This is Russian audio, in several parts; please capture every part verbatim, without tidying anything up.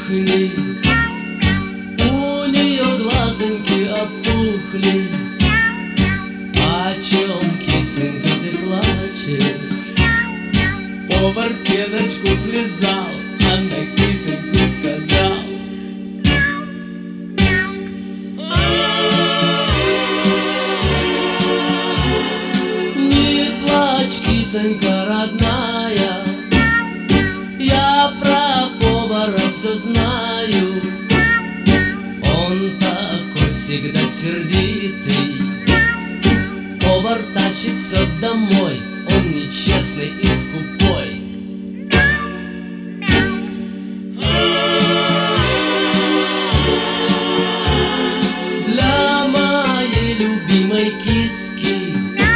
кухне. У нее глазоньки опухли. О чем, кисонька, ты плачешь? Повар пеночку слезал, а на кисоньку сказал: не плачь, кисонька родная, я про повара все знаю. Он такой всегда сердитый, повар тащит все домой, он нечестный и скупой. Для моей любимой киски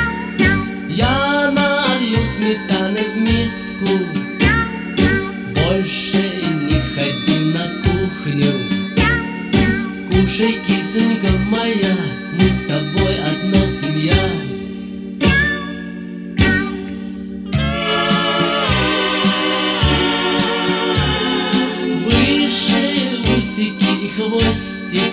я налью сметаны в миску. Больше не ходи на кухню. Кушай, кисонька моя, мы с тобой одна семья. Выше усики и хвостик,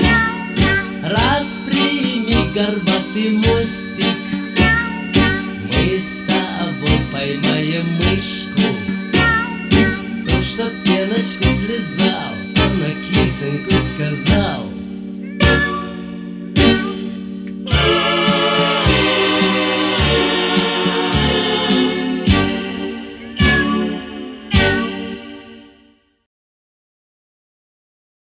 распрями горбатый мостик. Мы с тобой поймаем мышку. То, что пеночку слезал, он на кисоньку сказал: